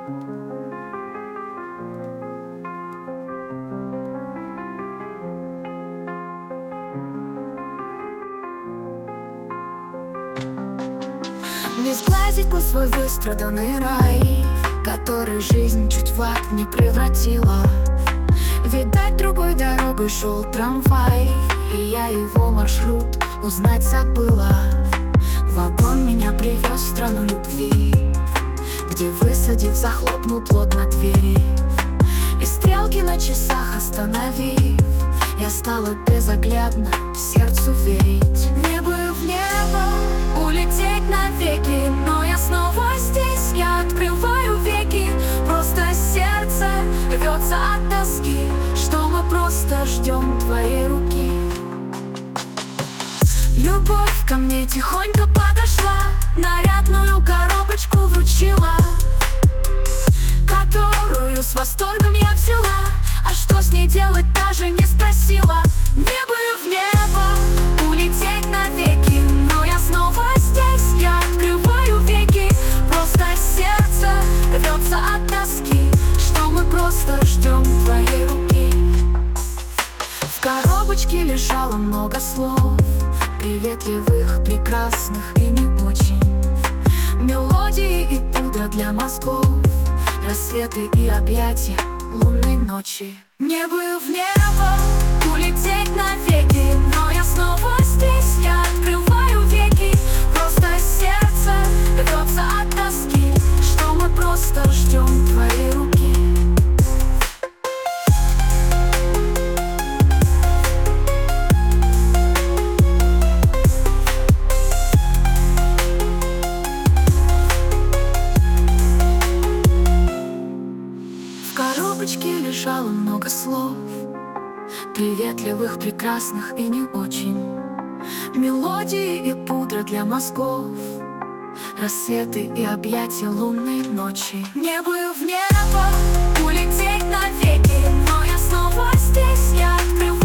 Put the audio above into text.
Не сглазить бы свой выстраданный рай, который жизнь чуть в ад не превратила. Видать, другой дорогой шел трамвай, и я его маршрут узнать забыла. Вагон меня привез в страну любви, где, высадив, захлопнул плотно двери. И стрелки на часах остановив, я стала безоглядно сердцу верить. Мне бы в небо улететь навеки, но я снова здесь, я открываю веки. Просто сердце рвется от тоски, что мы просто ждем твоей руки. Любовь ко мне тихонько подошла, нарядную коробочку вручила, которую с восторгом я взяла. А что с ней делать, даже не спросила. Мне бы в небо улететь навеки, но я снова здесь, я открываю веки. Просто сердце рвется от тоски, что мы просто ждем твоей руки. В коробочке лежало много слов, приветливых, прекрасных и не очень. Мелодии и пудра для мозгов, рассветы и объятия лунной ночи. Мне бы в небо улететь навеки, но я снова здесь, я открываю веки. Просто сердце рвется от тоски, что мы просто ждем твоей руки. В коробочке лежало много слов, приветливых, прекрасных и не очень. Мелодии и пудра для мозгов, рассветы и объятия лунной ночи. Мне бы в небо улететь навеки, но я снова здесь, я открываю